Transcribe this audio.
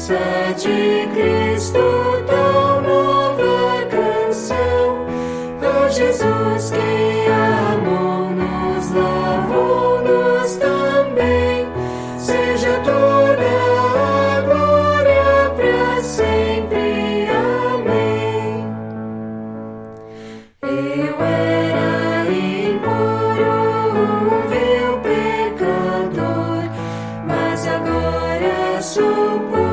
de Cristo, tão nova canção. A Jesus que amou-nos, lavou-nos também. Seja toda a glória para sempre. Amém. Eu era impuro, vil pecador, mas agora sou puro.